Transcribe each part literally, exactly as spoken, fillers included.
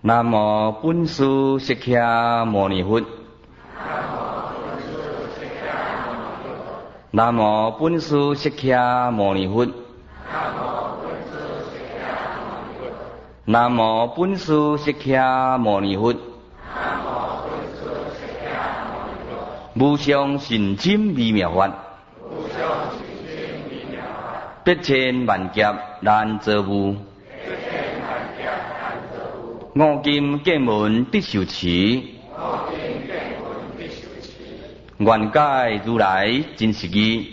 南无本师释迦牟尼佛。南无本师释迦牟尼佛。南无本师释迦牟尼佛。无上甚深微妙法，百千万劫难遭遇。五金见闻得受持，愿解如来真实义。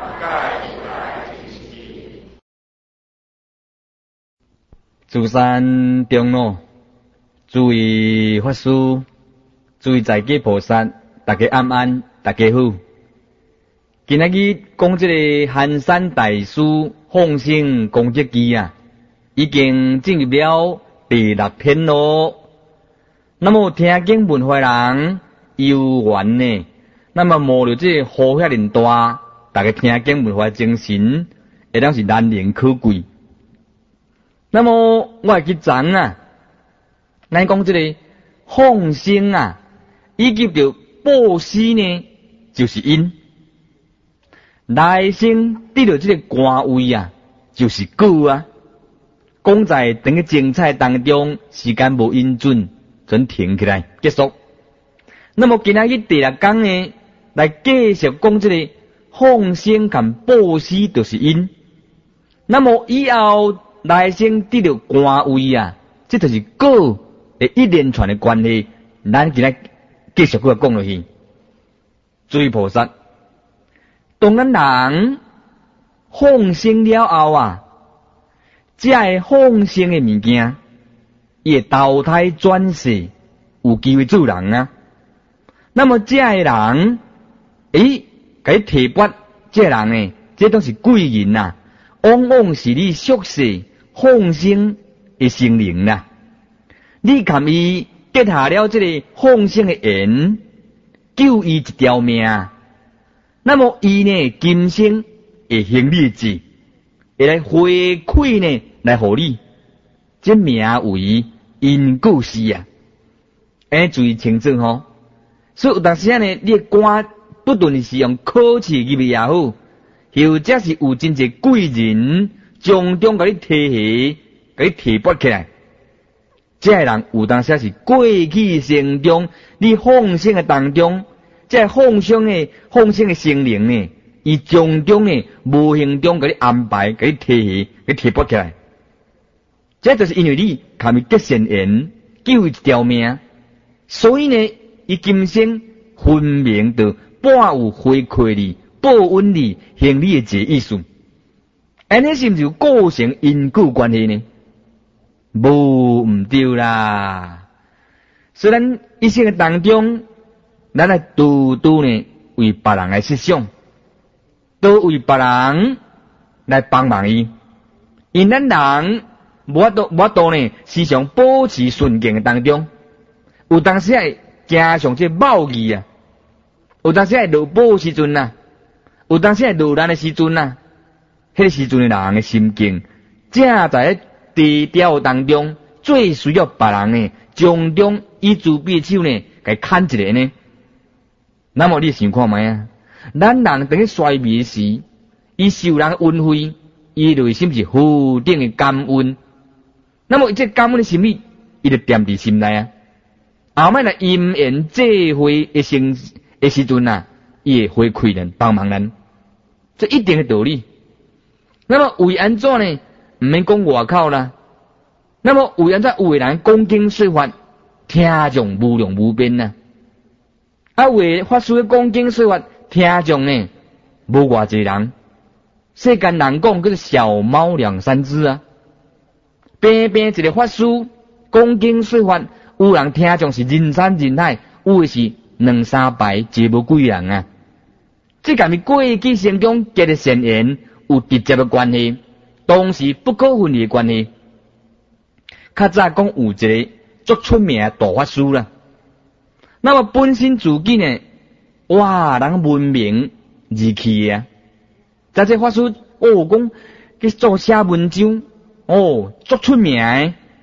诸山长老、诸位法师、诸位在家菩萨，大家安安，大家好。今仔日讲这个寒山大师放生功德记啊，已经进入了第六篇咯。那么听经闻法人有缘呢，那么无了这好遐尼大，大家听经闻法精神，会当是难能可贵。那么我会去讲啊，咱讲这个放生啊，以及着布施呢，就是因。来生得到这个官位啊，就是果啊。讲在整个精彩当中，时间无因准，准停起来结束。那么今仔日第六讲呢，来继续讲这个放生跟布施就是因。那么以后来生得到官位啊，这就是果的一连串的关系。咱今仔继续过讲落去。诸位菩萨，当咱人放生了后啊，这个放生的物件，伊会投胎转世，有机会做人啊。那么这个人，诶，给提拔这个人呢，这都是贵人呐、啊，往往是你宿世放生的生灵呐、啊。你含伊结下了这个放生的缘，救伊一条命，那么伊呢今生会行利志，会来回馈呢来互你，这名为因果事啊。哎，注意清楚吼。所以有当时呢，你官不论是用考试入去也好，或者是有真侪贵人从中甲你提携，甲你提拔起来。这个人有当时是过去生中，你放生的当中，这放生的放生的生灵呢，伊从中呢无形中甲你安排，甲你提携，甲你提拔起来。这就是因为你含伊结善缘，救一条命，所以呢，伊今生分明就半有回馈你、报恩你、行你的这意思。安尼是毋是有构成因果关系呢？无毋对啦。虽然一生的当中，咱来拄拄呢为别人来设想，都为别人来帮忙伊。因咱人无法度无法度呢，时常保持顺境的当中，有当时会加上这贸易啊，有当时会落宝时阵啊，有当时会落难的时阵啊，迄个时阵的人的心境，正在低调当中，最需要别人呢，从中以自彼手呢，给牵一个呢。那么你想看觅啊？咱人等于衰微时，伊受人恩惠，伊内心是何等的感恩。那么这感恩的心意，伊就踮伫心内啊。后摆来因缘际会的时的时阵啊，伊会回馈人，帮忙人，这一定的道理。那么为安怎呢？唔免讲外口啦。那么为安怎有的人讲经说法，听众无量无边呐、啊？啊，为法师讲经说法，听众呢无偌济人。世间人讲叫做小猫两三只啊。偏偏一个法师讲经说法，有人听众是人山人海，有的是两三百，皆无几人啊。这甲伊过去生中结的善缘有直接的关系。当时不可分离的关系。较早讲有一个足出名的大法师啦，那么本身自己呢，哇，人闻名而去啊。在这法师哦，讲去做写文章，哦，足出名的。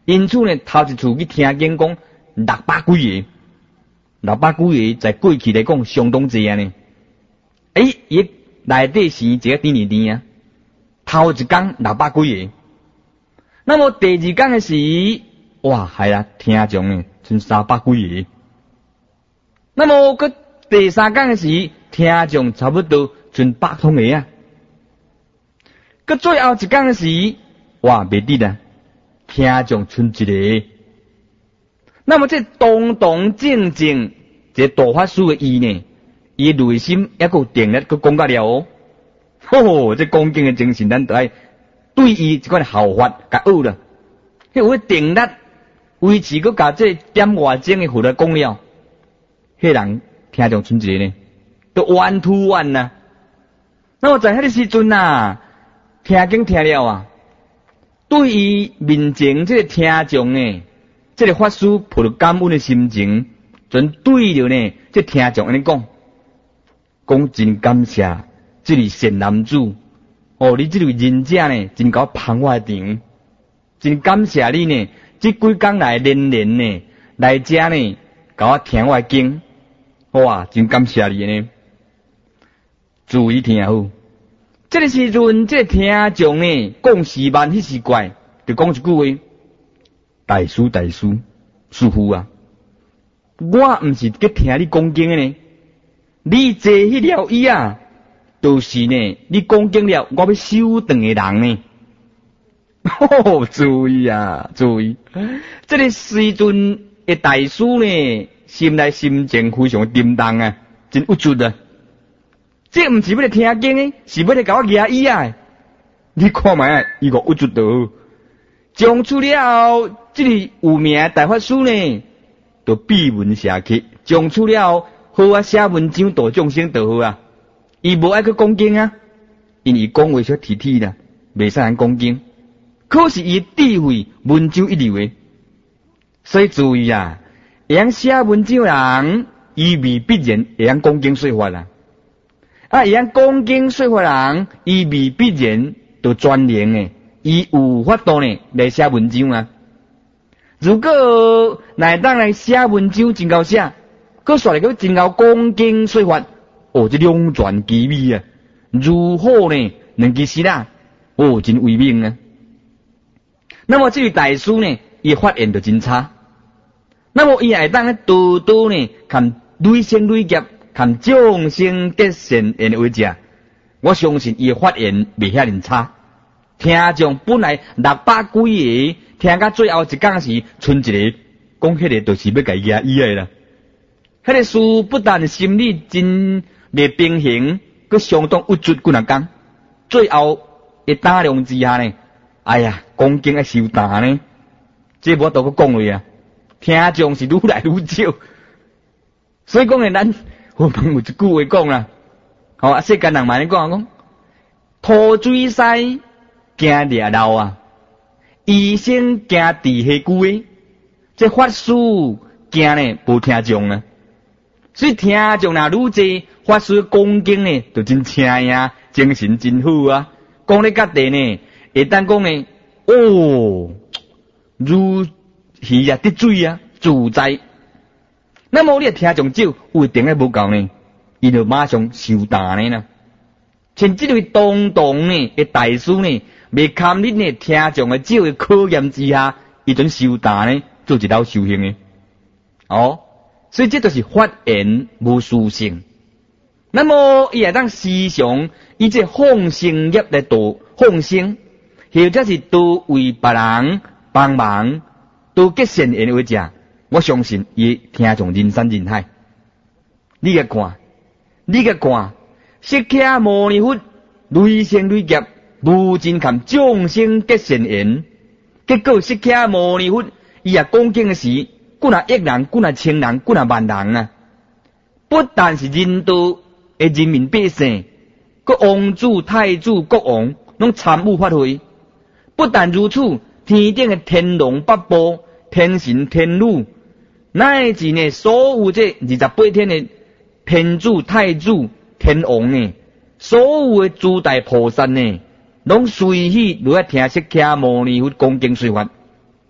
因此呢，头一次去听见讲六百几个，六百几个在过去来讲相当济啊呢。诶，伊内底是一个甜甜甜啊，头一天六百几个。那么第二天嘅时，哇，系啦，听众呢，剩三百几个。那么个第三天嘅时，听众差不多剩百通个啊。个最后一天嘅时，哇，未得啦，听众剩一个。那么这动动静静，这大法师嘅意呢，伊内心一个定力，佢讲到了哦。吼，这恭敬嘅精神，咱都爱对伊这款效法，甲学啦。迄有定力维持，佮甲这点外钟嘅佛来讲了，迄人听众剩一个呢，都完突完啦。那么在迄个时阵啊，听经听了啊，对于面前这个听众呢，这个法师抱着感恩的心情，准对着呢，这听众安尼讲，讲真感谢这位善男子，哦，你这位仁者呢，真甲我捧我场，真感谢你呢，这几天来连连呢，来遮呢，甲我听我经，哇，真感谢你呢。注意听好。这个时阵，这个听众呢，讲时慢，迄时怪，就讲一句话：大师，大师，师父啊，我毋是去听你讲经的呢，你坐迄条椅啊，就是呢，你讲经了，我要收顿的人呢。哦，注意啊，注意！这个时阵的大师呢，心内心情非常沉重啊，真有趣啊。这毋是要来听经诶，是要来甲我举椅啊！你看卖，伊个有趣到，讲出了这个有名的大法师呢，就闭门下去；讲出了好啊，写文章度众生就好啊。伊无爱去讲经啊，因为讲话小体体啦，袂使人讲经。可是伊智慧文章一流诶，所以注意啊，会晓写文章人，伊未必然会晓讲经说法啦。啊，会晓讲经说法人，伊未必然就专灵诶，伊有法度呢来写文章啊。如果乃当来写文章真够写，佮煞来佮真够讲经说法，哦，这两全其美啊！如何呢？两其实啦，哦，真威名啊！那么这位大师呢，伊发言就真差。那么伊会当咧多多呢，看累生累劫。看众生结善缘为者，我相信伊发言未遐尼差。听众本来六百几个，听到最后一讲时，剩一个，讲迄个就是要甲伊压伊个啦。迄个事不但心理真未平衡，佮相当有趣，几若讲，最后一打量之下呢，哎呀，讲经爱受打呢，这无多佮讲话啊。听众是愈来愈少，所以讲呢，咱。我们有一句话讲啦，好啊，世间人嘛咧讲讲，拖水西惊掠漏啊，医生惊地下久诶，这法师惊呢无听众啊，所以听众若愈济，法师讲经呢就真听呀，精神真好啊，讲咧甲地呢，会当讲呢，哦，如鱼啊滴水啊，自在。那么你听众少，有一定诶无够呢，伊就马上受打呢啦。像这位当当呢诶大师呢，未堪你呢听众诶少诶考验之下，伊准受打呢，做一道修行诶。哦，所以这就是发言无殊胜。那么伊会当时常以这放生业来度放生，或者是多为别人帮忙，多结善缘为者。我相信伊听从人山人海，你个看，你个看，释迦牟尼佛累生累劫无尽看众生结善缘，结果释迦牟尼佛伊也讲经的时，几若亿人，几若千人，几若万人啊！不但是人道的人民百姓，个王子、太子、国王拢参与发挥。不但如此，天顶的天龙八部、天神、天女。乃至呢，所有这二十八天的天主、太子、天王呢，所有的诸大菩萨呢，拢随喜落来听释迦牟尼佛讲经说法。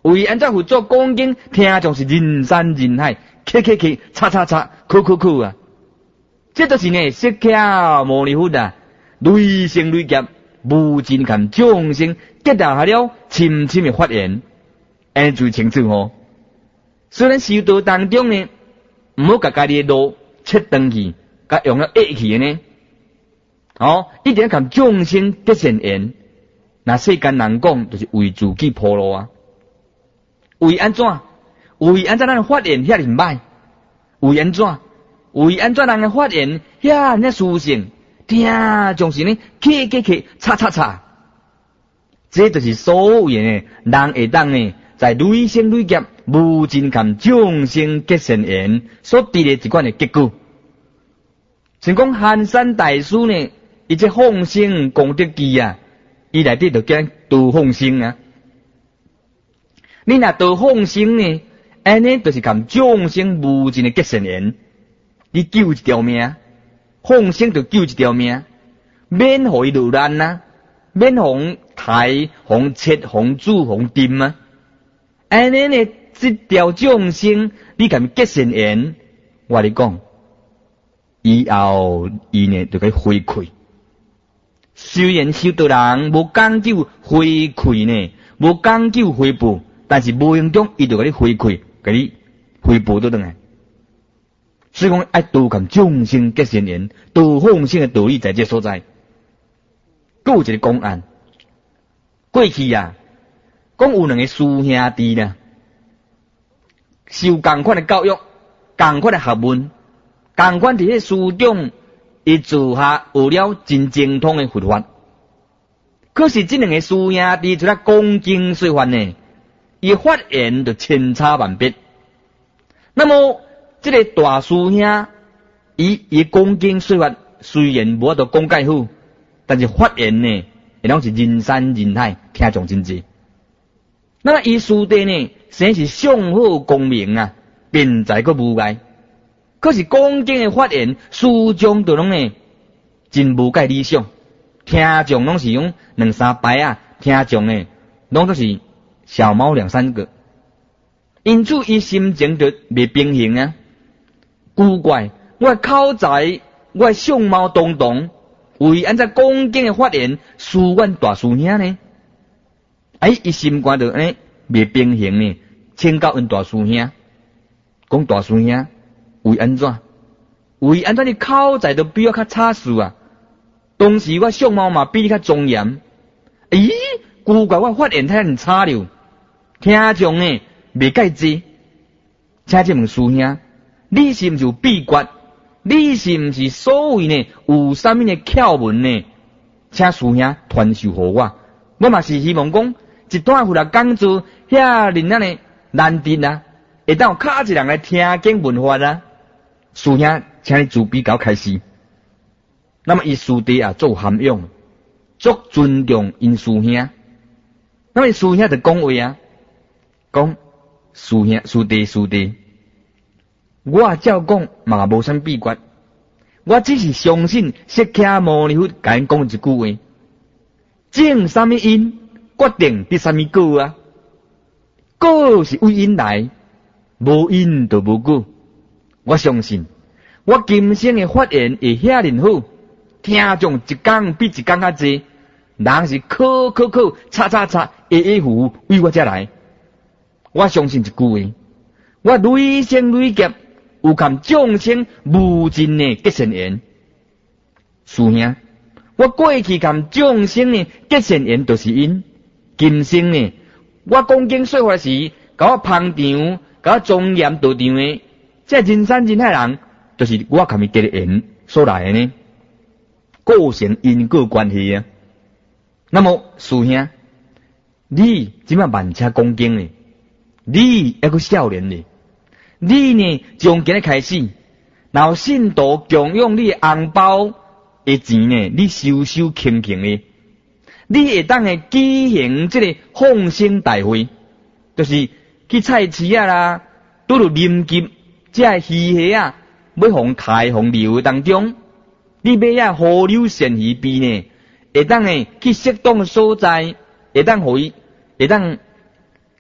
为安怎辅助恭敬，听众是人山人海，去去去，叉叉叉，哭哭哭啊！这就是呢，释迦牟尼佛啊，累生累劫，无尽含众生结合下了深深的发言，安最清楚吼。虽然修道当中呢，唔好甲家己的路切断去，甲用了压去呢，哦，一定要含众生结善缘。那世间人讲，就是为自己铺路啊。为安怎？为安怎咱发言遐尔歹？为安怎？为安怎人的发言遐尔殊胜？听总是呢，去去去，叉叉叉。这就是所谓的人会当呢，在累生累劫无尽含众生结善缘所得的一款的结果。像讲寒山大师呢，伊这放生功德记啊，伊内底就讲度放生啊。你若度放生呢，安尼就是含众生无尽的结善缘，你救一条命，放生就救一条命，免互伊落难啊，免互杀、互切、互煮、互沉啊。安尼呢，这条众生你含结善缘，我你讲，以后伊呢就该回馈。虽然修道人无讲究回馈呢，无讲究回报。但是无形中，伊就甲你回馈，甲你回报倒转来。所以讲，爱度含众生结善缘，度放生的道理在这所在。佫有一个公案，过去啊，讲有两个师兄弟啦，受同款的教育，同款的学问，同款伫迄师长伊自下学了真精通的佛法。可是这两个师兄弟除了讲经说法呢？伊发言就千差万别。那么，这个大师兄，伊伊讲经说法虽然无法度讲介好，但是发言呢，会拢是人山人海，听众真济。那么伊师弟呢，生是上好功名啊，辩才个无碍。可是讲经的发言，始终都拢呢，真无介理想。听众拢是用两三摆啊，听众呢，拢都是。小猫两三个，因此伊心情就未平衡啊。古怪，我口才，我相貌堂堂，为安怎讲经的发言，输阮大师兄呢？哎，伊心肝就安尼未平衡呢，请教阮大师兄，讲大师兄为安怎？为安怎你口才都比我较差事啊？当时我相貌嘛比你较庄严，咦？古怪我发言太差了。听众呢未介济，请这问师兄，你是毋是有秘诀？你是毋是所谓呢有啥物的窍门呢？请师兄传授互我。我嘛是希望讲一段佛来讲座，遐人啊呢难得啊，会当有较一人来听经闻法啊。师兄，请你自比较开始。那么伊师弟啊做涵养，足尊重因师兄。那么师兄就讲话啊。讲师兄师弟师弟，我照讲嘛无啥秘诀，我只是相信释迦牟尼佛甲因讲一句话：种啥物因，决定得啥物果啊！果是为因来，无因就无果。我相信我今生的发言会遐尔好，听众一讲比一讲较济，人是考考考，叉叉叉，A A 糊为我遮来。我相信一句话，我累生累劫有含众生无尽的结善缘。师兄，我过去含众生的结善缘就是因，今生呢，我讲经说法时，甲我捧场，甲我庄严道场的，这人山人海人，就是我含伊结的缘所来的呢，构成因果关系啊。那么师兄，你即摆慢车讲经呢？你还个少年呢，你呢从今日开始，然后信徒供养你的红包的钱呢，你收收轻轻的，你会当的举行这个放生大会，就是去菜市啊啦，拄着临急这个鱼虾啊，要互开互流当中，你买啊河流鳝鱼币呢，会当的去适当的所在，会当互伊，会当。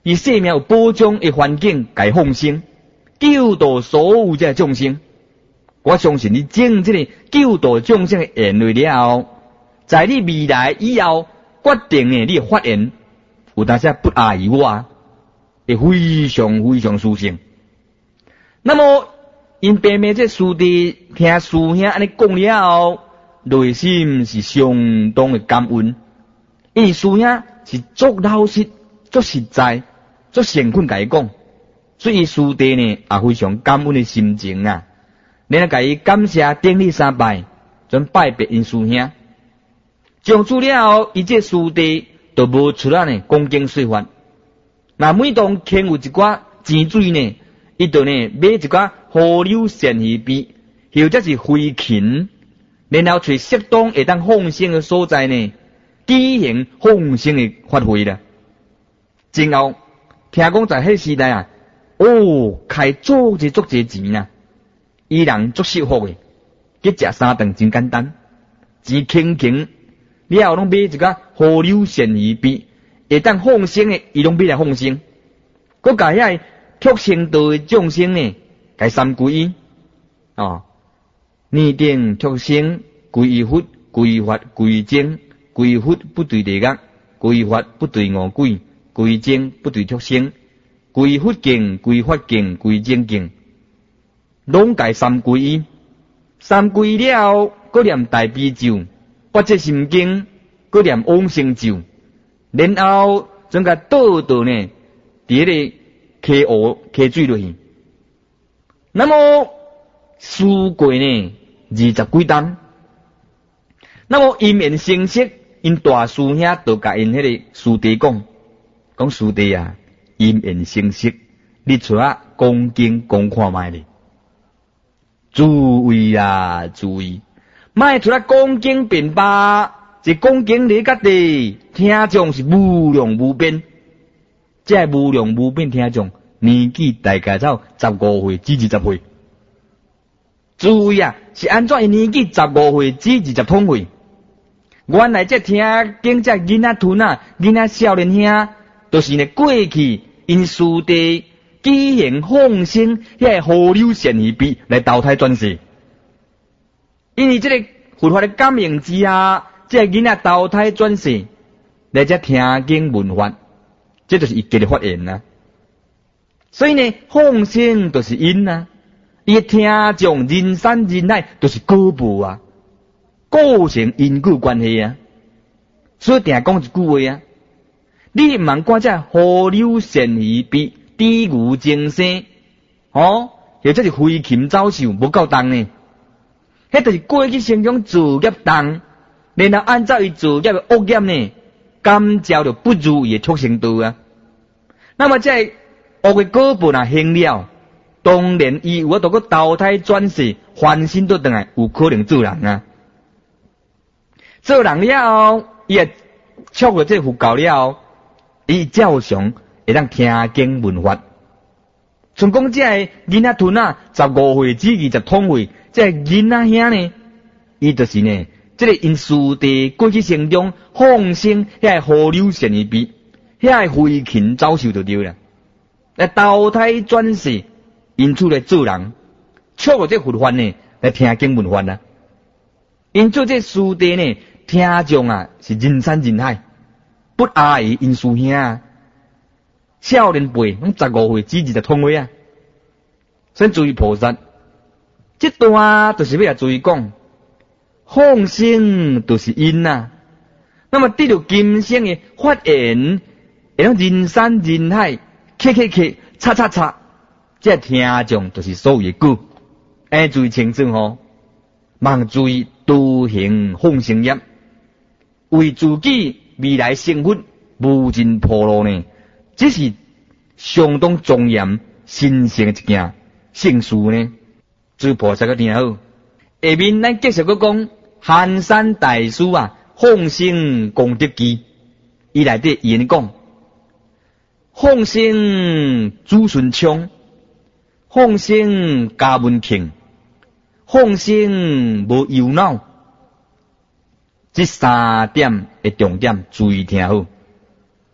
以生命有保障的环境来放生，救度所有这众生。我相信你种这个救度众生的言论了后，在你未来以后决定呢，你的发言有当时不亚于我，会非常非常殊胜。那么因爸妈这师弟听师兄安尼讲了后，内心是相当的感恩，因为师兄是足老实、足实在、足诚恳甲伊讲，所以师弟呢也非常感恩的心情啊。然后甲伊感谢顶礼三拜，转拜别因师兄。讲出了后，伊这师弟就无出来呢讲经说法。那每当欠有一寡钱水呢，伊就呢买一寡河流鳝鱼币，或者是飞禽，然后找适当会当放生的所在呢，举行放生的法会啦。之后听讲在迄时代啊，哦，开足济足济钱呐，伊人足幸福的，去食三顿真简单，钱轻轻，了后拢买一个河流鳝鱼币，会当放生的，伊拢买来放生，佮甲遐畜生道的众生呢，该三皈依哦，念定畜生皈依佛、皈依法、皈依僧，皈依佛不对地狱，皈依法不对餓鬼，皈依僧不对畜生，皈依佛敬、皈依法敬、皈依僧敬，拢该三皈依。三皈依了后，佮念大悲咒、八节心经，佮念往生咒，然后将甲倒倒呢，伫迄个溪湖溪水落去。那么事过呢二十几担，那么因缘成熟，因大师兄就甲因迄个师弟讲，讲师弟啊，因缘成熟，你出啊讲经讲看卖咧，注意啊注意，卖出来讲经便罢，这讲经你甲地听众是无量无边，这无量无边听众年纪大概才十五岁至二十岁。注意啊，是安怎？年纪十五岁至二十通岁，原来这听经这囡仔屯啊，囡仔少年兄，都、就是呢过去因师弟举行放生遐河流鳝鱼币来投胎转世，因为这个佛法的感应之下，这囡仔投胎转世来这听经闻法，这就是伊家的发言啊。所以呢，放生就是因啊。伊听众人山人海都是果报啊，构成因果关系啊。所以定讲一句话啊，你茫看这河流鳝鱼币、低牛精生，哦，或者是飞禽走兽无够重呢？迄就是过去生中作业重，然后按照伊作业的恶业呢，感召着不如意的畜生道啊。那么这恶的果报若行了，当然，伊有法度个投胎转世，翻身倒转来，有可能做人啊。做人了后，伊也触过这佛教了后，伊照常会当听经闻法。像讲这个囡仔屯啊，十五岁至二十通岁，这囡仔兄呢，伊就是呢，这个因师弟过去生中放生遐河流鳝鱼币，遐飞禽走兽就对了，来投胎转世。因此来做人，触过这佛法呢，来听经闻法啊。因此这师弟呢，听众啊是人山人海，不亚于因师兄啊。少年辈拢十五岁至二十通岁啊。所以注意菩萨，这段就是要来注意讲，放生就是因啊。那么得到今生的发言，会让人山人海，咳咳咳，叉叉叉。这听众就是所有的果，爱注意清楚吼，望注意独行放生业，为自己未来幸福无尽铺路呢，这是相当庄严神圣的一件圣事呢。诸菩萨个听好，下面咱继续个讲寒山大师啊，放生功德记，伊内底言讲，放生朱顺昌。放生加文庆，放生无忧恼，这三点的重点注意听好。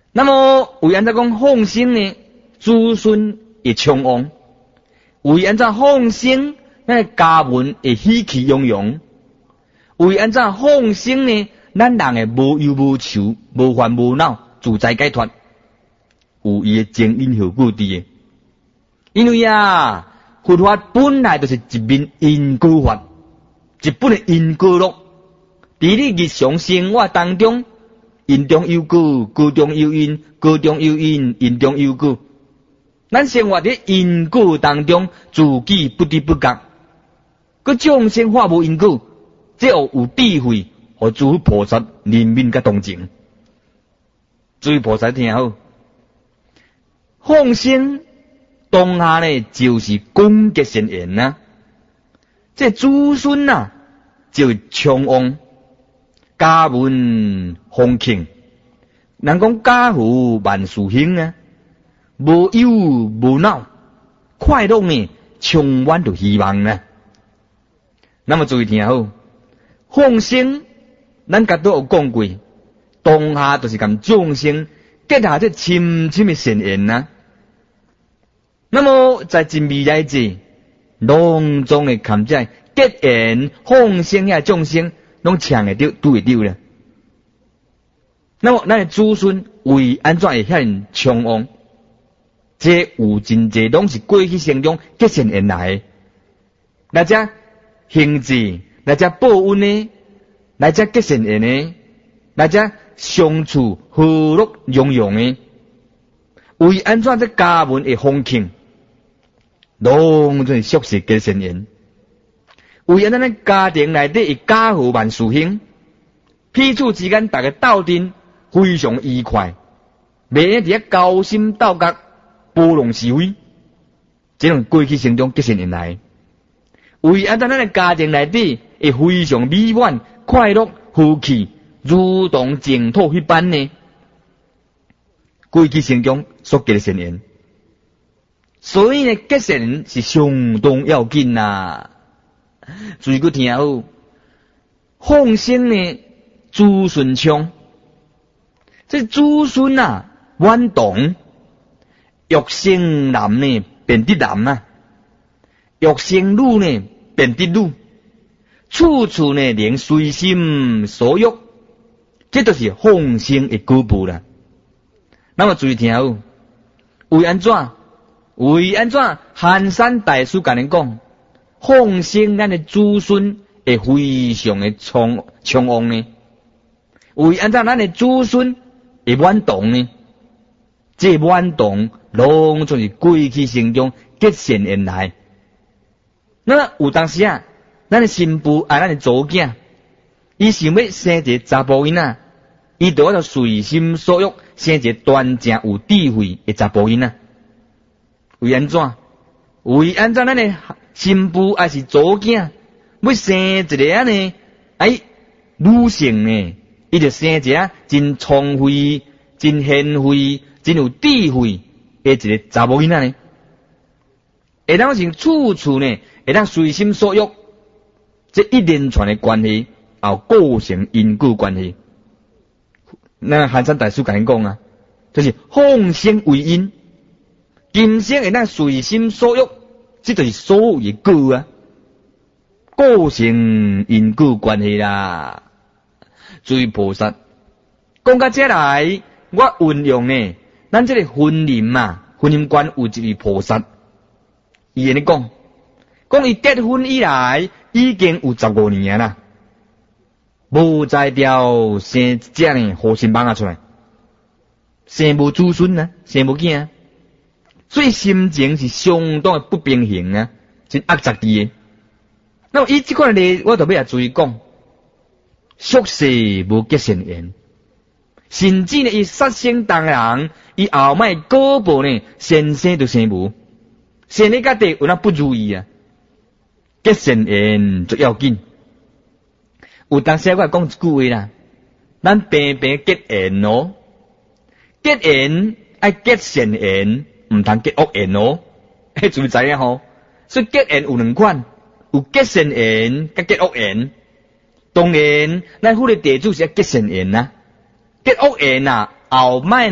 那么为安怎讲放生呢？子孙会昌旺，为安怎放生？咱家门会喜气洋洋。为安怎放生呢？咱人会无忧无愁，无烦无恼，自在解脱，有伊的前因后果伫诶。因为啊，佛法本来就是一面因果法，一本的因果录。伫你日常生活当中，因中有果，果中有因，果中有因，因中有果。咱生活伫因果当中，自己不知不觉，佮众生化无因果，只有有智慧，和诸菩萨怜悯佮同情。诸位菩萨听好，放生当下呢，就是功德善缘呐。这子孙呐，就昌旺。家门丰庆，人讲家富万事兴啊，无忧无恼，快乐呢，充满着希望呢。那么注意听好，放生，咱甲都有讲过，当下就是甲众生结下这深深的善缘呐。那么在真未来者，隆重的看这结缘放生遐众生。拢抢会着，拄会着咧。那么，咱诶子孙为安怎会遐昌旺？这有真济拢是过去生中结善缘来诶，来遮行志，来遮报恩呢，来遮结善缘呢，来遮相处和乐融融诶。为安怎这家门会丰庆？拢是属实结善缘。为安咱家庭内底会家和万事兴，彼此之间大家斗阵非常愉快，袂用伫遐交心斗角、包容是非，这种过去生中结善缘来。为安怎咱诶家庭内底会非常美满、快乐、和气，如同净土迄般呢？过去生中所结的善缘，所以呢，结善缘是相当要紧呐。注意个听好，放生呢，子孙昌，这子孙啊，弯动，欲生男呢，变得男啊；欲生女呢，变得女，处处呢，能随心所欲，这就是放生的果报啦。那么注意听好，为安怎？为安怎？寒山大师甲恁讲。放生咱的子孙会非常的昌昌旺呢，为安怎咱的子孙会满动呢？这满动拢就是过去生中结善缘来。那有当时啊，咱的新妇爱咱的祖囝，伊想要生一个查甫囡仔，伊就要随心所欲生一个端正有智慧的查甫囡仔。为安怎？为安怎咱的新妇还是祖囝，要生一个啊呢？哎，女性呢，伊就生一个真聪慧、真贤惠、真有智慧的一个查某囡仔呢。会当是处处呢，会当随心所欲，这一连串的关系，也构成因果关系。那寒山大师甲恁讲啊，就是放生为因，今生会当随心所欲。这就是所有的果啊，构成因果关系啦。诸位菩萨，讲到这来，我运用呢，咱这个婚姻嘛，婚姻观有一位菩萨，伊安尼讲，讲伊结婚以来已经有十五年啦，无再调生一只呢好心帮啊出来，生无子孙啊，生无囝。所以心情是相当的不平衡啊，真压杂伫诶。那么伊即款例，我就要来注意讲，宿世无结善缘，甚至呢，伊杀生当人，伊后摆果报呢，先生就生无，生咧家底有那不如意啊，结善缘最要紧。有当时我讲一句话啦，咱平平结缘咯，结缘爱结善缘。唔通结恶缘哦，迄注意知影吼。所以结缘有两款，有结善缘甲结恶缘。当然，咱佛的地主是要结善缘呐，结恶缘呐，后摆呢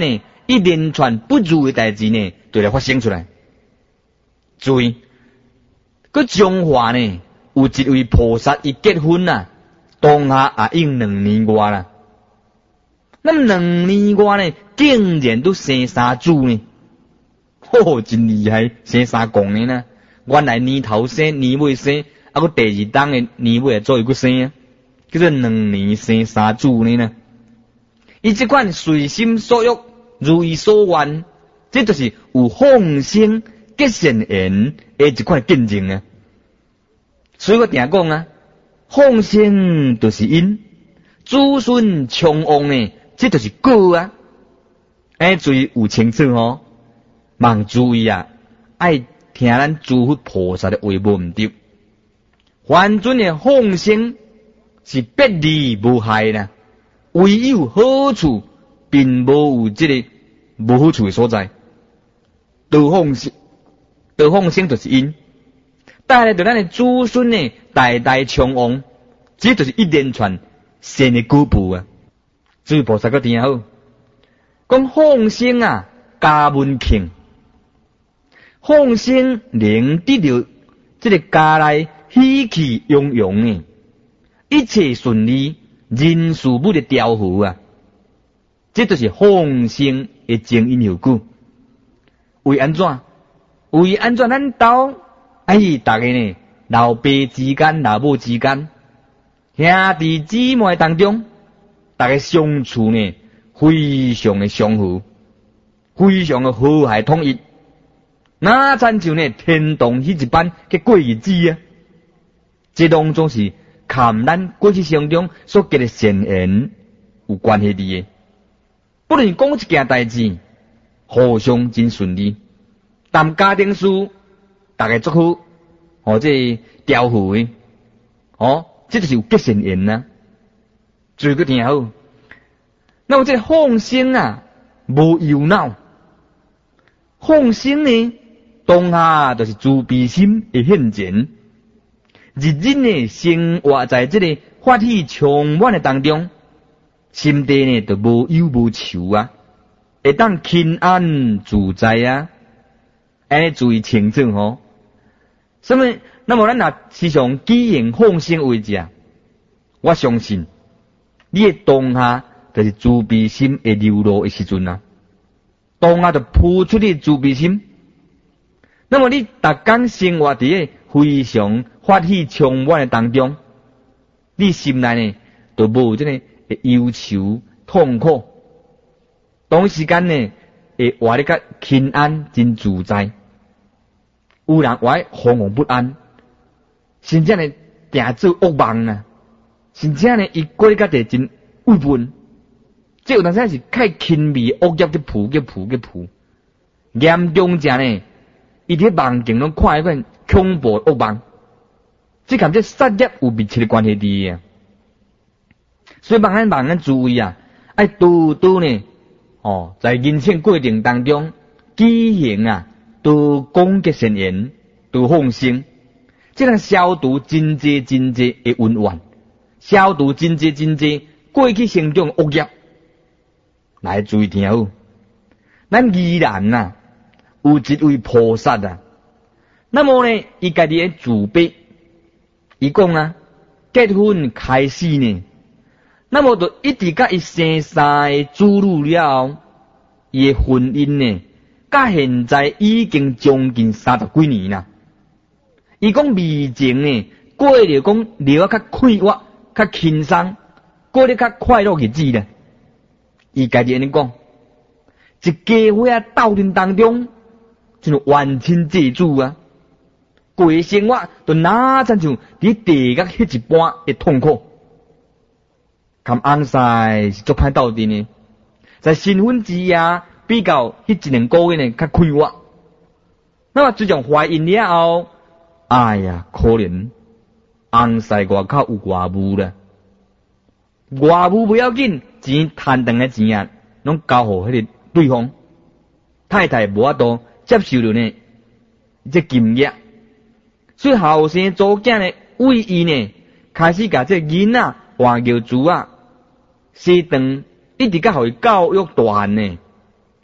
一连串不如的代志呢，就来发生出来。注意，佮中华呢，有一位菩萨伊结婚啦，当下也用两年外啦。那两年外呢，竟然都生三子呢，吼、哦，真厉害，生三公呢呢。原来年头生，年尾生，啊，佮第二档的年尾做一个生啊，叫做两年生三子呢呢。伊这款随心所欲、如意所愿，这就是有放生结善缘的一款见证啊。所以我定讲啊，放生就是因，子孙昌旺呢，这就是果啊。哎，注意有清楚哦，望注意啊，爱听咱诸佛菩萨的话无毋对。凡准的放生是别利无害啦。唯有好处，并无有这个无好处的所在。道放生，道放生就是因，带来对咱的子孙呢代代昌旺，这就是一连串善的果报啊。诸菩萨个听好，讲放生啊，家门庆，放生能得到这个家内喜气洋洋呢，一切顺利。人事物的调和啊，这就是放生的前因后果。为安怎？为安怎？咱兜哎，大家呢，老爸之间、老母之间、兄弟姊妹当中，大家相处呢，非常的相和，非常的和谐统一。哪亲像呢，天堂迄一般嘅过日子啊？这当中是。看咱过去生中所结的善缘有关系的，不论讲一件代志，互相真顺利。谈家庭事，大家祝福，或者调和的，哦，这就是有结善缘呐。最个听好，那么这放生啊，无忧恼，放生呢，当下就是慈悲心的现前。日日呢，生活在这个法喜充满的当中，心地呢就无忧无愁啊，会当平安自在啊。安尼注意清楚吼。什么？那么咱若时常举行放生为者，我相信你的当下就是慈悲心会流露的时阵啊。当下就付出你慈悲心，那么你逐工生活伫个非常法喜充满的当中，你心内呢就无这个忧愁痛苦，同时间呢会活得较平安真自在。有人活惶惶不安，甚至呢定做恶梦啊，甚至呢伊过得较地真郁闷。这有当时是太轻微恶业嘅扑嘅扑嘅扑，严重者呢，伊伫梦境拢看一份恐怖恶梦。这跟这杀业有密切的关系的啊，所以望咱望咱诸位啊，爱多多呢，哦，在人生过程当中举行啊，多讲结善缘，多放生，这能消除真济真济的冤怨，消除真济真济过去生中恶业。来注意听好，咱依然啊，有一位菩萨啊，那么呢，伊家己的自卑。伊讲啊，结婚开始呢，那么就一直甲伊生三个子女了后，伊的婚姻呢，甲现在已经将近三十几年啦。伊讲未前呢，过着讲聊较快活、较轻松，过得较快乐日子咧。伊家己安尼讲，一家伙啊斗阵当中，就冤亲债主啊。过生活就哪亲像伫地狱迄一般的痛苦，含翁婿是足歹斗阵呢。在新婚之夜比较迄一两个月呢较快活，那么自从怀孕了后，哎呀可怜，翁婿外口有外母啦，外母不要紧，钱摊长的钱啊，拢交互迄个对方，太太无法度接受了呢，这金额。所以后生祖囝呢，为伊呢，开始甲这囡仔换尿珠啊，洗肠，一直甲互伊教育大汉呢，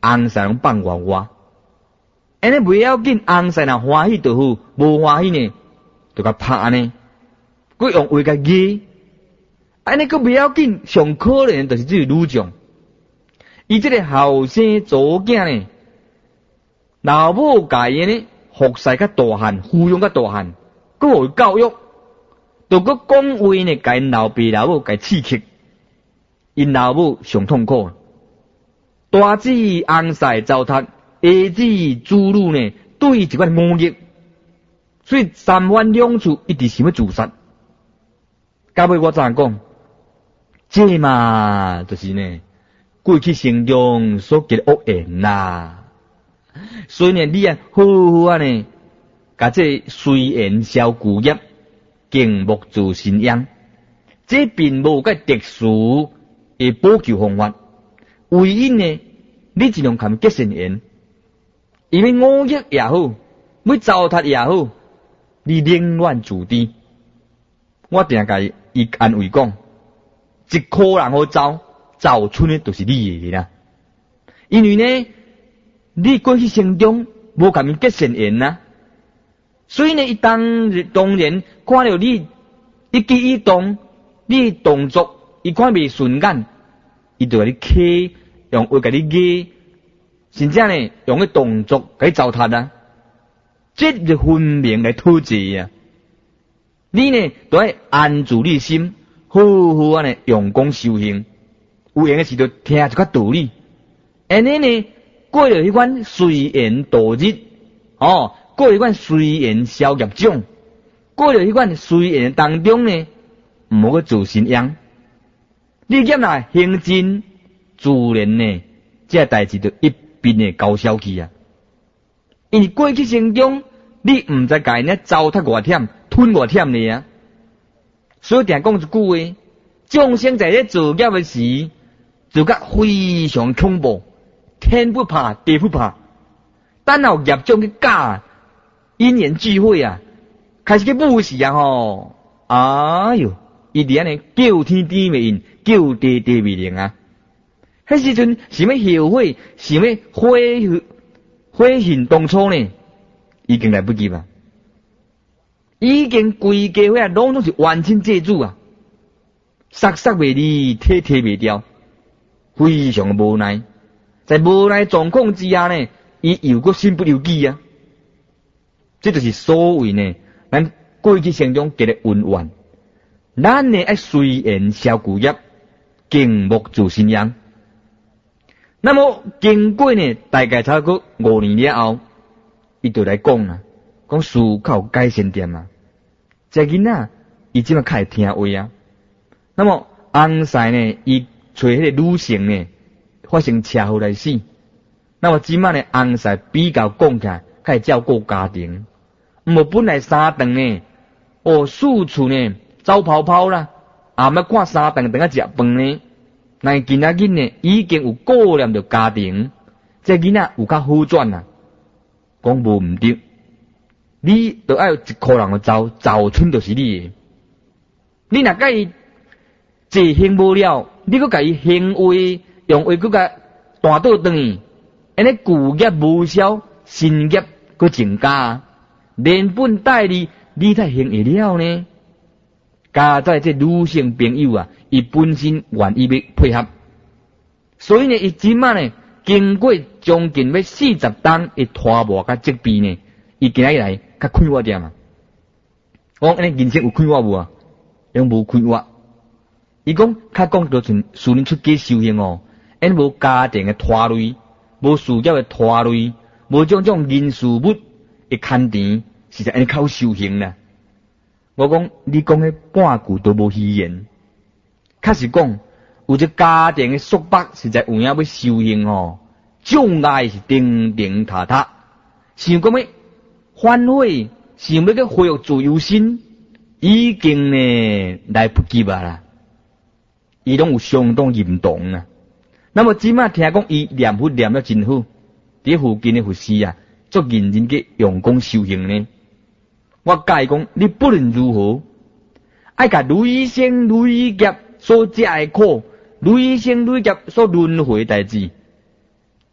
翁婿拢放外外。安尼袂要紧，翁婿若欢喜就好，无欢喜呢，就甲拍呢。佮用话甲压，安尼佮袂要紧，上可怜就是这个女将。伊这个后生祖囝呢，老母家己呢，服侍较大汉，抚养较大汉，佮有教育，就佮讲话呢，甲因老爸老母甲刺激，因老母上痛苦。大子翁婿糟蹋，下子主女呢，对伊一款侮辱，所以三番两次一直想要自杀。到尾我怎讲？这嘛，就是呢，过去生中所结的恶缘啦。所以呢，你啊，好好啊呢，甲这随缘消旧业，敬莫自信仰。这并无个特殊的补救方法，唯因呢，你尽量含结善缘，因为恶业也好，要糟蹋也好，你宁愿自知。我定甲伊安慰讲，一颗人好走，走出的就是你的啦。因为呢，你过去生中无甲伊结善缘呐，所以呢，伊当当然看到你一举一动，你动作伊看袂顺眼，伊就甲你欺，用话甲你压，甚至呢用个动作甲你糟蹋啊，这就分明来讨债啊！你呢，都要安住你心，好好啊呢，用功修行。有闲的时就听一个道理。安尼呢，过了迄款随缘度日，哦，过了迄款随缘消业障，过了迄款随缘当中呢，唔好去自信仰。你业若行真，自然呢，这代志就一并的高消去啊。因为过去生中，你唔知家呢糟蹋偌忝。吞我忝你啊！所以定讲一句话，众生在咧做业的时，就甲非常恐怖，天不怕地不怕。等后业障去教，因缘聚会啊，开始去舞时啊吼，哎哟，伊伫安尼叫天地未应，叫地地未灵啊！迄时阵想要后悔，想要悔悔恨当初呢，已经来不及啊！已经规家伙啊，拢拢是冤亲债主啊，杀杀袂离，体体袂掉，非常无奈。在无奈状况之下呢，伊又个身不由己啊。这就是所谓呢，咱过去生中结的恩怨，咱呢爱随缘消旧业，敬莫自信仰。那么经过呢，大概差不多五年了后，伊就来讲啦，讲事较有改善点啊。这囡仔，伊即马较会听话啊。那么翁婿呢，伊找迄个女性呢，发生车祸来死。那么即马呢，翁婿比较讲起来，较会照顾家庭。毋过本来三顿呢，哦，四处呢走跑跑啦，也毋要看三顿等下食饭呢。但今仔日呢，已经有顾念着家庭，这囡仔有较好转啦。讲无毋对。你都要一颗人走，走春就是你的。你若甲伊坐行无了，你搁甲伊行为用话搁甲弹倒转去，安尼旧业无消，新业搁增加，连本带利，你才行会了呢？加在这女性朋友啊，伊本身愿意要配合，所以呢，伊即马呢，经过将近要四十档的拖磨甲责备呢，伊今日来。较快活点啊！我讲安尼人生有快活无啊？拢无快活。伊讲较讲到像私人出家修行哦，因无家庭的拖累，无事业的拖累，无种种人事物的牵缠，实在安尼较修行啦。我讲你讲的半句都无虚言，确实讲有这家庭的束缚，实在有影要修行哦，障碍是定定塔塔，想讲咩？反悔，想要去恢复自由心，已经呢来不及啊啦！伊拢有相当严重啊。那么即马听讲伊念佛念得真好，伫附近的佛寺啊，足认真嘅用功修行呢。我教伊讲，你不论如何，爱甲累生累劫所食的苦，累生累劫所轮回代志，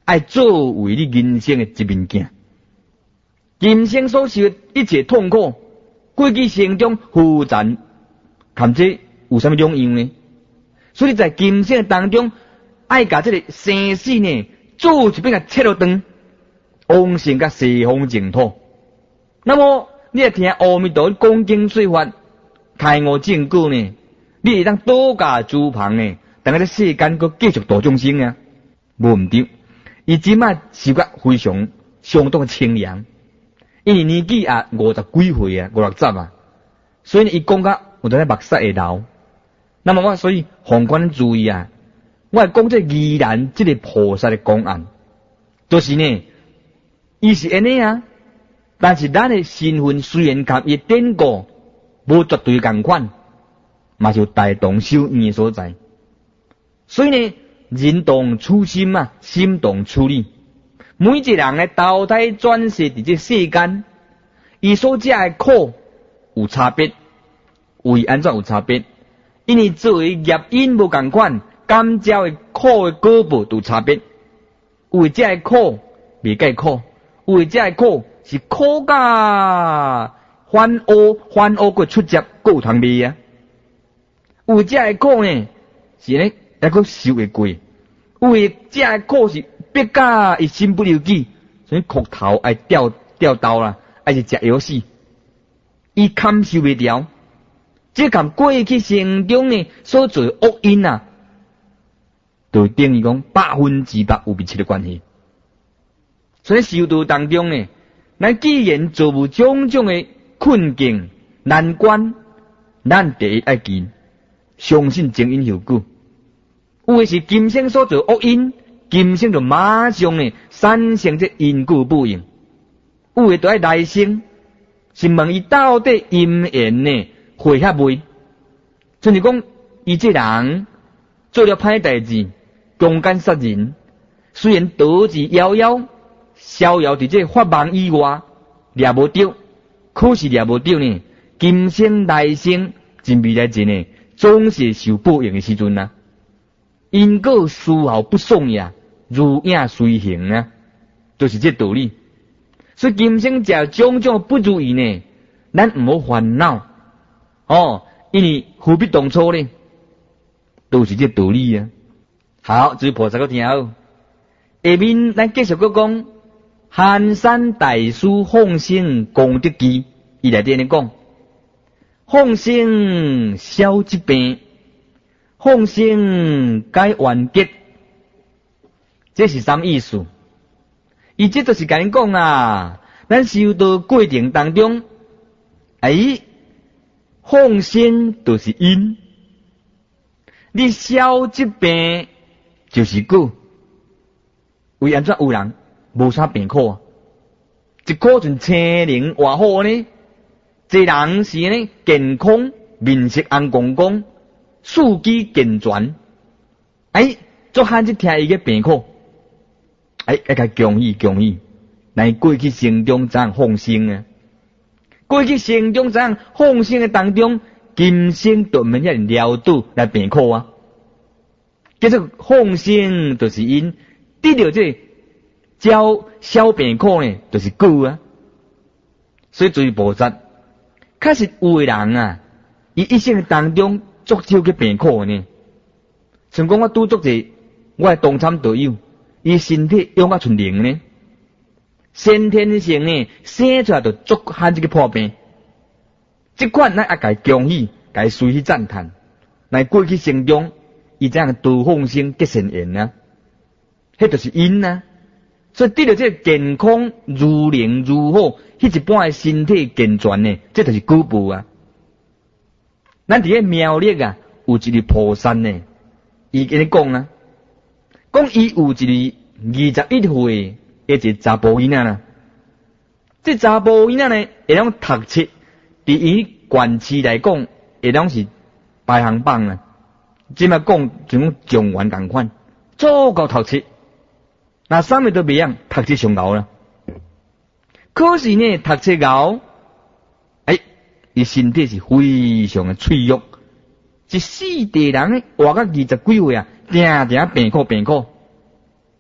爱作为你人生的一面镜。今生所受的一切痛苦，过去生中负残，含这有啥物两样呢？所以在今生当中，爱甲这个生死呢，做一遍个切落断，往生甲西方净土。那么你来听阿弥陀讲经说法，开悟正果呢？你会当倒驾诸旁呢？等下在世间阁继续度众生啊，无毋对。伊即摆受甲非常相当清凉，因为年纪啊五十几岁啊，五六十啊，所以伊讲甲有阵目屎会流。那么我所以宏观注意啊，我讲这依然这个菩萨的公案，就是呢，伊是安尼啊，但是咱的身份虽然甲伊典故无绝对共款，嘛就大同小异的所在。所以呢，人动处心啊，心动处理。每一个人的投胎转世伫这世间，伊所食的苦有差别，为安怎有差别？因为作为业因无共款，感召的苦的果报都有差别。有的食的苦未介苦，有的食的苦是苦甲翻乌翻乌过出汁，够有通味啊。有的食的苦呢是呢。还佫受会过，有诶食诶苦是逼甲伊心不由己，所以裤头爱掉掉刀啦，爱是食药死，伊堪受袂了。即甲过去生中呢所做恶因啊，就等于讲百分之百有密切的关系。所以修道当中呢，咱既然做无种种诶困境难关，咱第一爱记，相信前因后果。有诶是今生所做恶因，今生就马上呢产生这因果报应；有诶就爱来生，是问伊到底因缘呢会遐未？就是讲，伊这人做了歹代志，强奸杀人，虽然得之夭夭，逍遥伫这法网以外，掠无着，可是掠无着呢，今生来生，真未来真呢，总是受报应诶时阵啊。因果丝毫不爽呀，如影随形啊，就是这道理。所以今生只种种不如意呢，咱唔好烦恼哦，因为何必当初呢？都是这道理啊。好，诸位菩萨搁听好。下面咱继续搁讲寒山大师放生功德记，伊内底咧讲，放生消疾病。放生解冤结，这是啥意思？伊这就是甲恁讲啊，咱修道过程当中，哎，放生就是因，你消疾病就是果。为安怎有人无啥病苦啊？一苦阵青灵活好呢？这人是呢健康，面色红光光。四肢健全，哎，做罕一听伊个病苦，哎，一个恭喜恭喜，咱过去生中怎样放生啊？过去生中怎样放生的当中，今生都免遐了度来病苦啊！叫做放生，就是因得到这消消病苦呢，就是果啊。所以诸位菩萨，确实有的人啊，伊一生当中。足少去病苦呢，像讲我拄足者，我的同参道友，伊身体用啊像灵呢，先天性呢生出来就足罕一个破病，这款咱也该恭喜，该随喜赞叹。来过去生中，伊这样多放生结善缘啊，迄就是因啊。所以得到这健康如灵如好，迄一般的身体健全呢，这就是果报啊。咱伫个庙里啊，有一个菩萨呢，伊跟你讲啊，讲伊有一个二十一岁一个查甫囡仔啦。这查甫囡仔呢，会当读册，伫伊县市来讲，会当是排行榜啊。即摆讲像状元共款，足够读册，那啥物都袂样，读册上高啦。可是呢，读册高。伊身体是非常的脆弱，一四代人活到二十几岁啊，定定病苦病苦，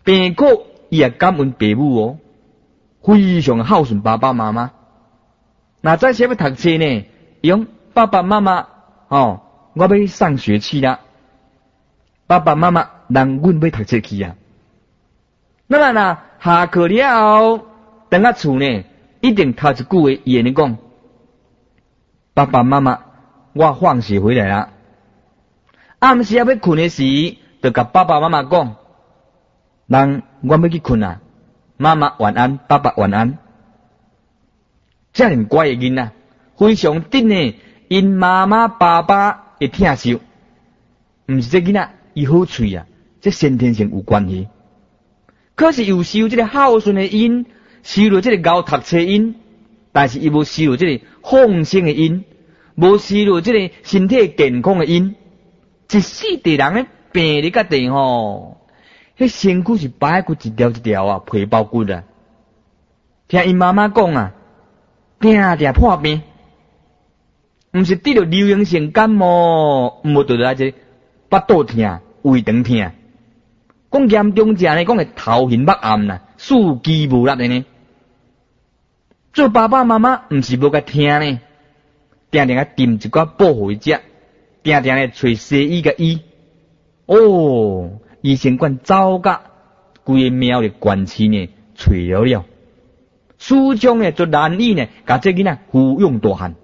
病苦伊也感恩父母哦，非常孝顺爸爸妈妈。那再些要读册呢，用爸爸妈妈哦，我要上学去啦。爸爸妈妈让阮要读册去啊。那么呢，下课了后，等下厝呢，一定头一句话伊会你讲，爸爸妈妈，我放学回来啦。暗时要困的时，就甲爸爸妈妈讲，人我要去困啊，妈妈晚安，爸爸晚安。这样乖的囡仔，非常真呢，因妈妈爸爸会疼惜，毋是这囡仔伊好嘴啊，这先天性有关系。可是又受这个孝顺的因，受了这个高读册因，但是伊无受了这个放生的因，无受了这个身体健康的因。一世地人咧病哩个地吼，迄身躯是白骨一条一条啊，皮包骨啊。听因妈妈讲啊，定定破病，毋是得了流行性感冒，毋得了这腹肚疼、胃肠疼。讲严重者呢，讲会头晕目暗啦，四肢无力的呢。做爸爸妈妈毋是无甲听呢，定定啊tìm一寡保护者。定定咧找西医个医，哦，医生管走甲规个庙的关系呢，找了了，书中呢就难以呢，甲这囡仔抚养大汉。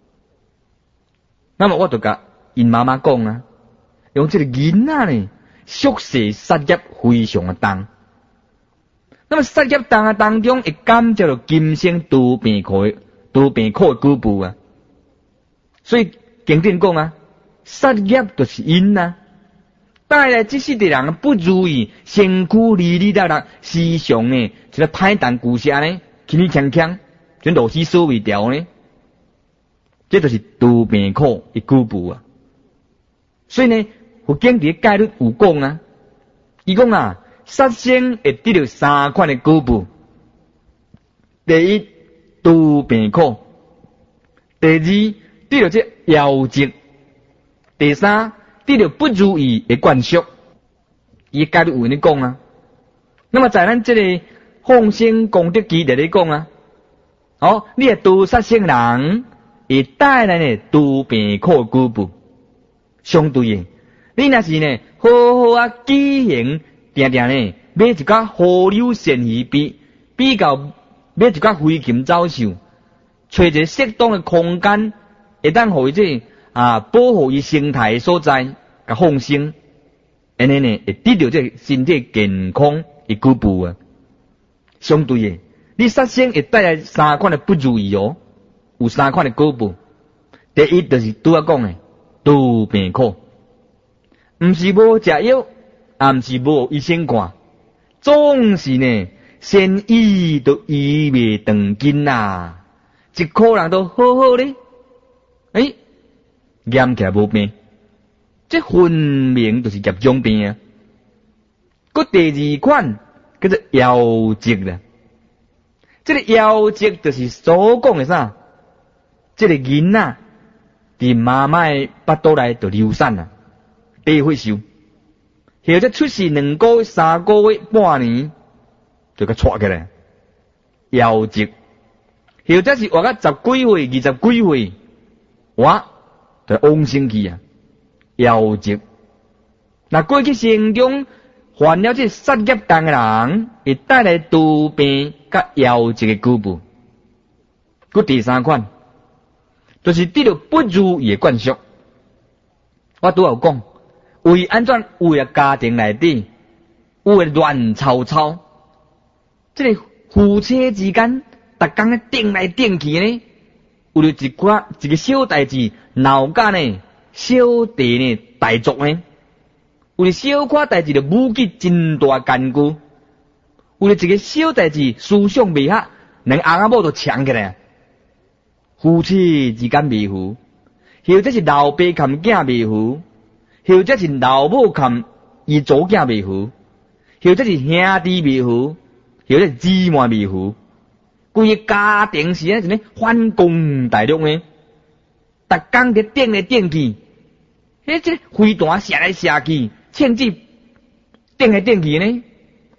那么我就甲因妈妈讲啊，用这个囡仔呢，宿世杀业非常的重。那么杀业重啊当中，会感召到今生多病苦、多病苦的果报啊。所以经典讲啊。杀业就是因啊，带来这世的人不如意，身躯哩哩啦啦，时常呢，一个歹蛋骨下呢，轻轻锵锵，全螺丝锁未掉呢，这就是多病苦的果报啊。所以呢，佛经伫戒律有讲啊，伊讲啊，杀生会得到三款的果报：第一，多病苦；第二，得到这夭折。第三，得到不如意的惯习，伊戒律有你讲啊。那么在咱这个放生功德记里咧讲啊，哦，你系多杀生人，会带来呢多病苦果报。相对的，你若是呢好好啊举行，定定呢买一寡河流鳝鱼比比较买一寡飞禽走兽，找一个适当的空间，会当互伊这。啊，保护伊生态的所在，甲放生，安尼呢会得到这身体健康的果报啊。相对的，你杀生会带来三款的不如意哦，有三款的果报。第一就是拄仔讲的多病苦，毋是无食药，也毋是无医生看，总是呢先医都医未长紧呐，一个人都好好咧，诶。验起来无病，这分明就是业障病啊！个第二款叫做夭折啦，这个夭折就是所讲的啥？这个囡仔伫妈妈的腹肚内就流产啦，白血球，或者出世两个月、三个月、半年就甲错起来，夭折，或者是活到十几岁、二十几岁，我。就往生去啊，夭折。那过去生中犯了这杀业重的人，会带来多病甲夭折的果报。佮第三款，就是得到不如意的惯习。我拄有讲，为安怎为了家庭内底，有诶乱吵吵，这个夫妻之间，逐工咧顶来顶去呢。有了一寡一个小代志，闹甲呢小弟呢大作呢，有了小块代志就武器真大干戈，有了一个小代志思想未合，两翁仔某就抢起来，夫妻之间未和，或者是老爸含囝未和，或者是老母含伊祖囝未和，或者是兄弟未和，或者是姊妹未和。规个家庭是安怎呢？反攻大陆呢？逐工伫顶来顶去，迄即飞弹射来射去，甚至顶来顶去呢？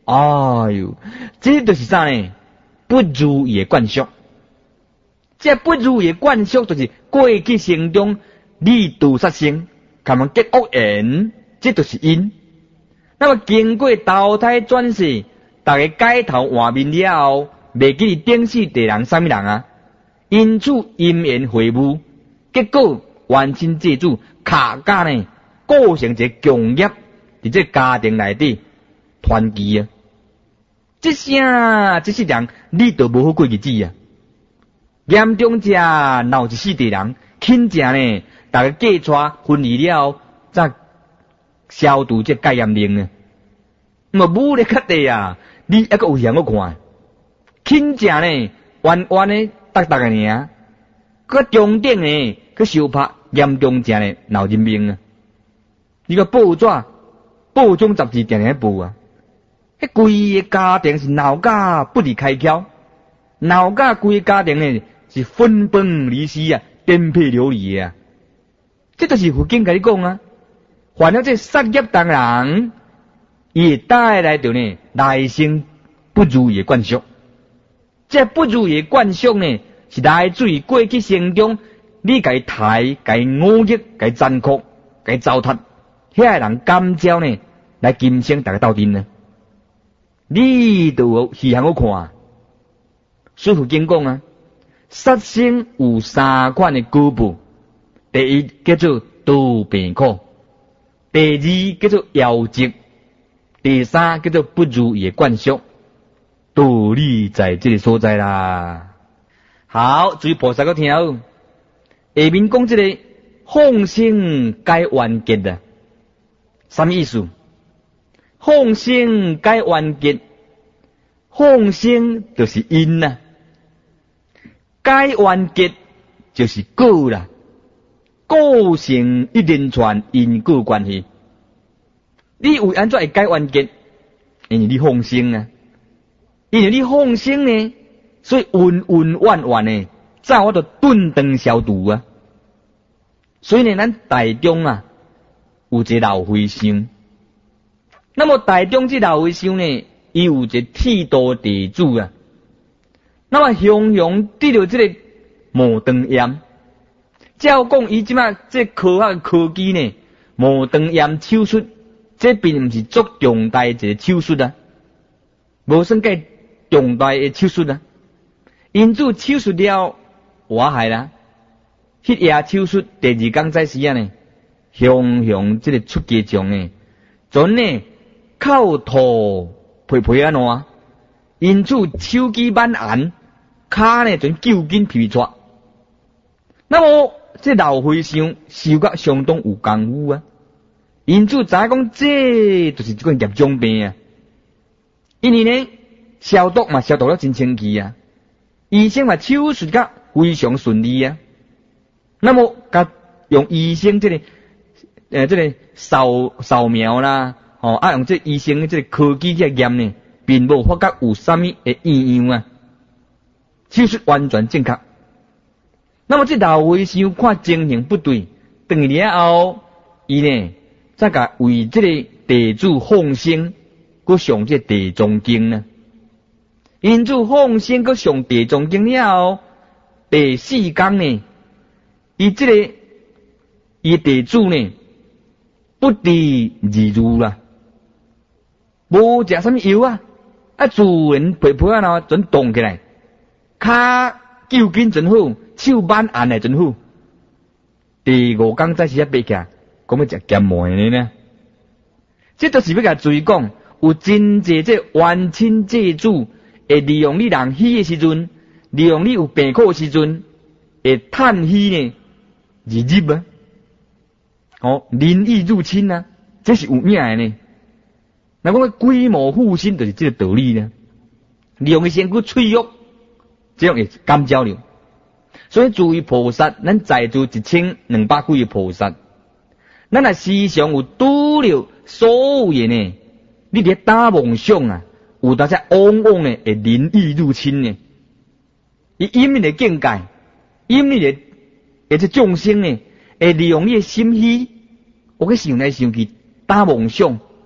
哎呦，这就是啥呢？不如意的惯习。这不如意的惯习就是过去生中你度杀生，他们结恶缘，这就是因。那么经过投胎转世，大家改头换面了后，未记顶世地人啥物人啊？因此因缘会晤，结果冤亲债主卡家呢，构成一个强业，伫这家庭内底团结啊。这啥？这些人你都无好过日子啊！严重者闹一世地人，轻者呢，大家嫁娶分离了后，再消除这戒严令啊。那么武力较低啊，你一个有嫌我看。轻者呢，冤冤的达达个尔，个重点呢，去受拍严重者呢，闹人命啊！你个报纸、报章杂志定定报啊。迄规个家庭是闹架不离开窍，闹架规个家庭呢是分崩离析啊，颠沛流离啊。这就是佛经甲你讲啊。凡了这杀业当人，伊会带来着呢来生不如意的惯习。这不如意的惯习呢，是来自于过去生中你甲伊抬、甲伊忤逆、甲伊残酷、甲伊糟蹋，遐个人感召呢来今生大家斗阵呢。你都有稀罕我看，师父经讲啊，杀生有三款的果报，第一叫做多病苦，第二叫做夭折，第三叫做不如意的惯习，道理在这个所在啦。好，注意菩萨个听好，下面讲这个放生该完结的，什么意思？放生该完结，放生就是因呐、啊，该完结就是果啦，构成一连串因果关系。你为安怎会该完结？因为你放生啊，因为你放生呢，所以恩恩怨怨呢，早我都顿顿消除啊。所以呢，咱台中啊，有一个老和尚。那么台中这老和尚呢，伊有一个剃度地主啊。那么雄雄得到这个无肠炎，照讲伊即马这科学科技呢，无肠炎手术，这并毋是足重大一个手术啊，无算介重大的手术啊。因此手术了活害啦，迄夜手术第二天早时啊呢，雄雄这个出家众呢，准呢。口吐皮皮啊烂，因此手机满炎，骹呢准究竟皮皮出。那么这老和尚修甲相当有功夫啊，因此知影讲这就是这个业障病啊。因为呢消毒嘛消毒了真清气啊，医生嘛手术甲非常顺利啊。那么甲用医生这个呃这个扫扫描啦。哦，啊用这医生的这个科技这验呢，并无发觉有啥物的异样啊，手术完全正确。那么这老和尚看情形不对，等了后，伊呢再甲为这个地主放生，佮上这地藏经呢。因此放生佮上地藏经了后，第四天呢，伊这个伊地主呢不敌而入啦。无食什么药啊，啊自然皮皮啊喏，准动起来，骹究竟真好，手板按来真好。第五天再时啊爬起来，讲要食咸糜的呢。这都是要甲注意讲，有真济这冤亲债主会利用你人喜的时阵，利用你有病苦的时阵，会趁虚呢而入啊。哦，灵异入侵啊，这是有影的呢。那讲规模复兴就是这个道理呢，利用伊身躯脆弱，这样会感召了。所以注意菩萨，咱在座一千两百几个菩萨，咱若时常有拄了所有的呢，你伫打梦想啊，有大只往往呢会灵异入侵呢。伊引你的境界，引你的而且众生呢，会利用你的心虚，我去想来想去打梦想。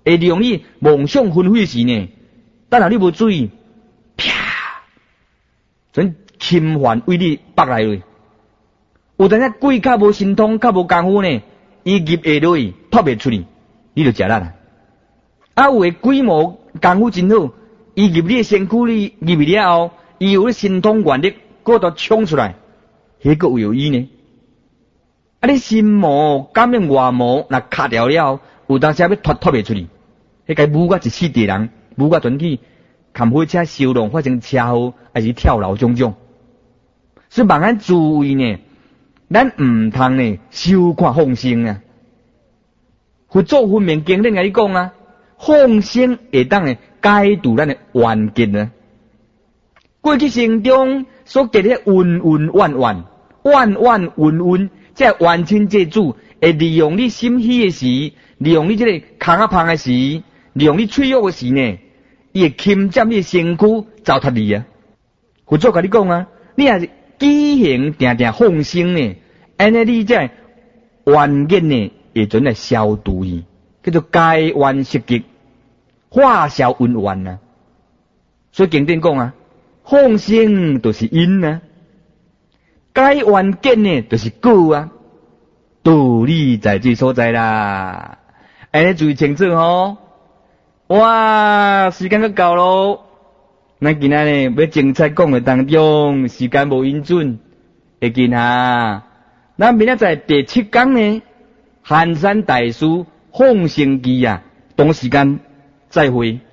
会利用你梦想纷飞时呢，等下你无注意，啪，准侵犯为你绑来去。有阵仔鬼较无神通，较无功夫呢，伊入下落去，脱袂出去，你就食力啦。啊，有诶鬼魔功夫真好，伊入你诶身躯里入去了后，伊有咧神通原力，搁度冲出来，迄个有伊呢。啊，你心魔感染外魔，若卡掉了，有当时要脱脱袂出去，迄个母甲一死地人，母甲转去砍火车烧弄，发生车祸，还是跳楼种种。所以望咱注意呢，咱毋通呢收看放生啊。佛祖分明经典甲你讲啊，放生会当呢解除咱的冤结啊。过去生中所结的恩恩怨怨、怨怨恩恩，即系冤亲债主，会利用你心虚的时，利用你这个空啊胖的时，利用你脆弱的时呢，伊会侵占你的身躯，糟蹋你啊。佛祖甲你讲啊，你也是举行定定放生呢，安尼你这冤结呢，会准来消除伊，叫做解冤释结，化消恩怨啊。所以经典讲啊，放生就是因啊，解冤结呢就是果啊，道理在这所在啦。安尼注意清楚吼。哇，时间都到咯，咱今仔呢要精彩讲的当中，时间无允准，会见哈。咱明仔载第七讲呢，寒山大师放生记啊，同时间再会。